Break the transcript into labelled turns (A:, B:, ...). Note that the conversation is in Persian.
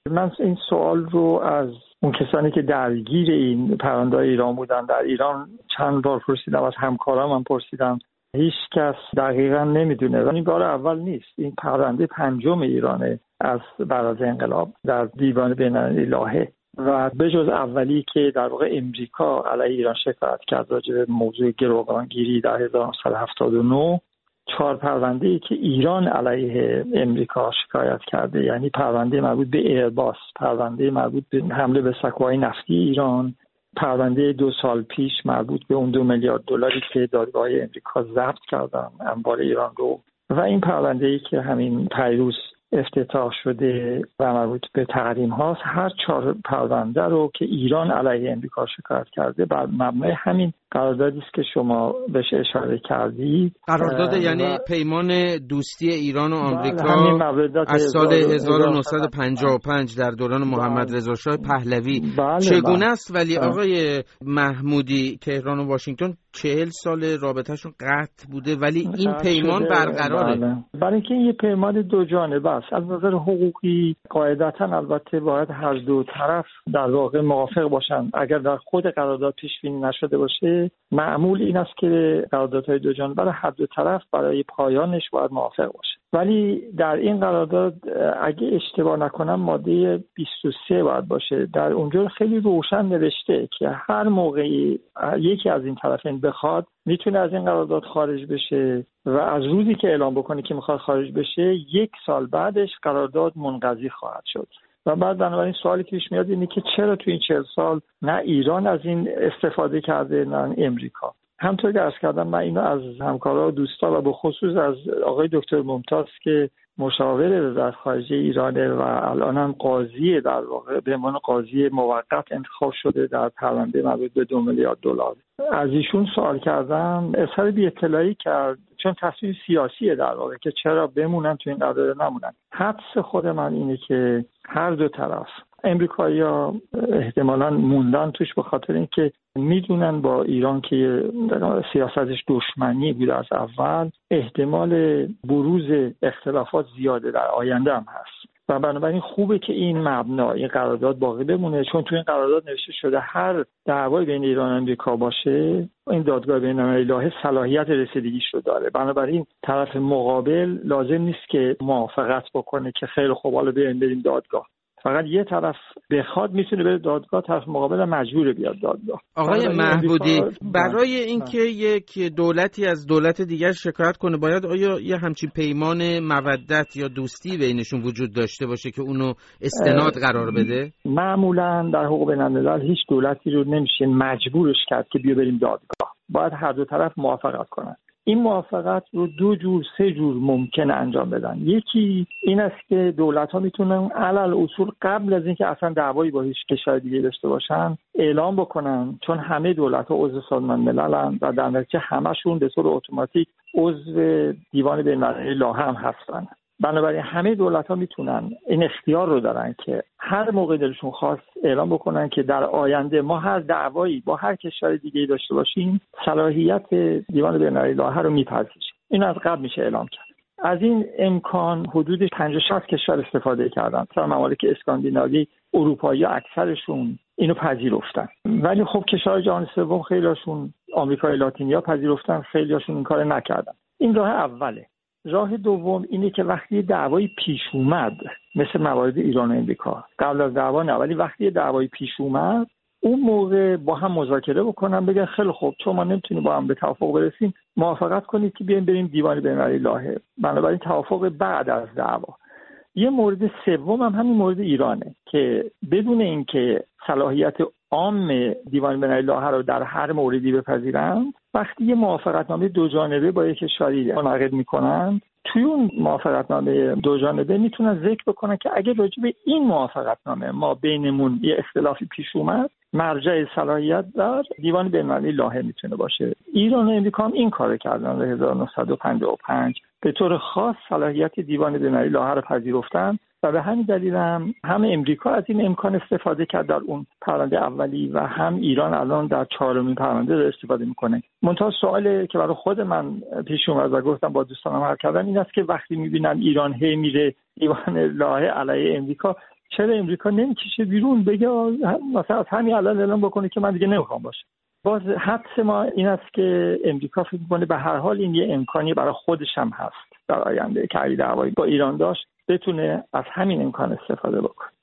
A: من این سوال رو از اون کسانی که درگیر این پرونده ایران بودن در ایران چند بار پرسیدم، از همکارام هم پرسیدم، هیچ کس دقیقا نمیدونه. و این بار اول نیست، این پرونده پنجم ایرانه از بعد از انقلاب در دیوان بین‌المللی لاهه و به جز اولی که در واقع امریکا علیه ایران شکایت کرد راجع به موضوع گروگانگیری در 1979، 4 پرونده‌ای که ایران علیه امریکا شکایت کرده، یعنی پرونده مربوط به ایرباس، پرونده مربوط به حمله به سکوهای نفتی ایران، پرونده 2 سال پیش مربوط به اون $2 میلیارد که دادگاه امریکا ضبط کردن اموال ایران رو، و این پرونده‌ای که همین پیروز افتتاح شده و مربوط به تحریم هاست. هر 4 پرونده رو که ایران علیه امریکا شکایت کرده بر مبنای همین قراردادی است که شما بهش اشاره کردید.
B: قرارداد یعنی پیمان دوستی ایران و آمریکا از سال 1955 در دوران محمد رضا شاه پهلوی. چگونه است ولی آقای محمودی تهران و واشنگتن 40 سال رابطهشون قطع بوده ولی این پیمان برقراره؟
A: برای اینکه این یه پیمان دو جانبه است. از نظر حقوقی قاعدتاً البته باید هر دو طرف در واقع موافق باشن. اگر در خود قرارداد پیش بینی نشده باشه، معمول این است که قراردادهای دو جانبه برای هر دو طرف برای پایانش باید موافق باشه. ولی در این قرارداد اگه اشتباه نکنم ماده 23 باید باشه. در اونجا خیلی روشن نوشته که هر موقعی یکی از این طرفین بخواد میتونه از این قرارداد خارج بشه و از روزی که اعلام بکنه که میخواد خارج بشه 1 سال بعدش قرارداد منقضی خواهد شد. و بعد بنابراین سوالی که پیش میاد اینه که چرا تو این 40 سال نه ایران از این استفاده کرده نه امریکا. همطور که عرض کردم من اینو از همکارا و دوستا و به خصوص از آقای دکتر ممتاز که مشاور وزارت خارجه ایرانه و الانم قاضی در واقع به عنوان قاضی موقت انتخاب شده در پرونده مربوط به $2 میلیارد از ایشون سوال کردم. اظهار بی‌اطلاعی کرد چون تصمیم سیاسیه در واقع که چرا بمونن تو این قرارداد نمونن. حدس خود من اینه که هر دو طرف امریکایی‌ها احتمالاً موندن توش به خاطر اینکه میدونن با ایران که سیاستش دشمنی بود از اول، احتمال بروز اختلافات زیاده در آینده هم هست و بنابراین خوبه که این مبنا این قرارداد باقی بمونه، چون تو این قرارداد نوشته شده هر دعوای بین ایران و امریکا باشه این دادگاه بین‌المللی لاهه صلاحیت رسیدگیش رو داره. بنابراین طرف مقابل لازم نیست که موافقت بکنه که خیلی خوب حالا بریم دادگاه. فقط یه طرف بخواد میتونه بره دادگاه، طرف مقابل مجبور بیاد دادگاه.
B: آقای محمودی، برای اینکه یک دولتی از دولت دیگر شکایت کنه باید آیا یه همچین پیمان مودت یا دوستی بینشون وجود داشته باشه که اونو استناد قرار بده؟
A: معمولا در حقوق بین‌الملل هیچ دولتی رو نمیشه مجبورش کرد که بیا بریم دادگاه. باید هر دو طرف موافقت کنن. این موافقت رو 2 جور 3 جور ممکنه انجام بدن. یکی این است که دولت‌ها میتونن علل اصول قبل از اینکه اصلا دعوایی با هیچ کشور دیگه داشته باشن اعلام بکنن، چون همه دولت‌ها عضو سازمان مللن و در نتیجه همشون به طور اتوماتیک عضو دیوان بین‌المللی لاهه هم هستن. بنابراین همه دولت‌ها میتونن این اختیار رو دارن که هر موقع دلشون خواست اعلام بکنن که در آینده ما هر دعوایی با هر کشور دیگه‌ای داشته باشیم صلاحیت دیوان بین‌المللی لاهه رو میپذیریم. این از قبل میشه اعلام کرد. از این امکان حدود 50-60 کشور استفاده کردن. مثلا ممالک اسکاندیناوی، اروپایی اکثرشون اینو پذیرفتن. ولی خب کشورهای جهان سوم خیلی‌هاشون، آمریکای لاتینیا پذیرفتن، خیلی‌هاشون این کارو نکردن. این راه اوله. راه دوم اینه که وقتی دعوایی پیش اومد، مثل موارد ایران و امریکا، قبل از دعوا نه ولی وقتی دعوایی پیش اومد اون موقع با هم مذاکره بکنن، بگن خیلی خوب چون ما نمیتونیم با هم به توافق برسیم موافقت کنید که بریم دیوان بین‌المللی لاهه. بنابراین توافق بعد از دعوا. یه مورد سوم هم همین مورد ایرانه که بدون اینکه صلاحیت عام دیوان بین‌المللی لاهه رو در هر موردی بپذیرند، وقتی یه موافقتنامه دو جانبه با یک کشوری منعقد میکنن، توی اون موافقتنامه دو جانبه میتونن ذکر بکنن که اگه راجع به این موافقتنامه ما بینمون یه اختلافی پیش اومد، مرجع صلاحیت در دیوان بین‌المللی لاهه میتونه باشه. ایران و امریکا هم این کارو کردن. در 1955 به طور خاص صلاحیت دیوان بین‌المللی لاهه رو پذیرفتن و به همین دلیل هم امریکا از این امکان استفاده کرد در اون پرونده اولی و هم ایران الان در 4مین پرونده رو استفاده میکنه. منتها سوالی که برای خود من پیش اومد و گفتم با دوستانم حرف کردن این است که وقتی میبینن ایران هی میره دیوان لاهه علیه امریکا، چرا امریکا نمیکشه بیرون بگه مثلا از همین الان اعلام بکنه که من دیگه نمیخوام باشه. باز حدس ما این است که امریکا فکر می‌کنه به هر حال این یه امکانی برای خودش هم هست در آینده که اگه دعوایی با ایران داشت بتونه از همین امکان استفاده بکنه.